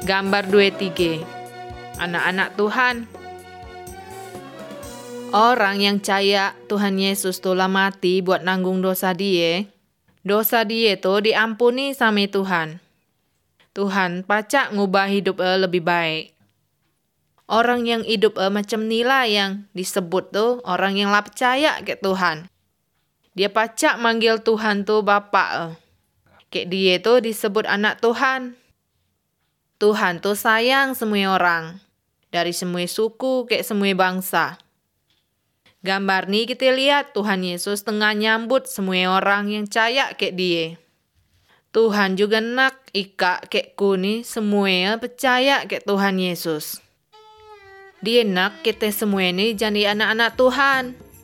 Gambar 23. Anak-anak Tuhan. Orang yang percaya Tuhan Yesus telah mati buat nanggung dosa dia tuh diampuni sama Tuhan. Tuhan pacak ngubah hidup lebih baik. Orang yang hidup macam nila yang disebut tuh orang yang lah percaya ke Tuhan. Dia pacak manggil Tuhan tuh Bapa. Kayak dia tuh disebut anak Tuhan. Tuhan tuh sayang semua orang. Dari semua suku ke semua bangsa. Gambar ni kita lihat Tuhan Yesus tengah nyambut semua orang yang percaya ke dia. Tuhan juga nak ika ke kuni semua percaya ke Tuhan Yesus. Dia nak kita semua ni jadi anak-anak Tuhan.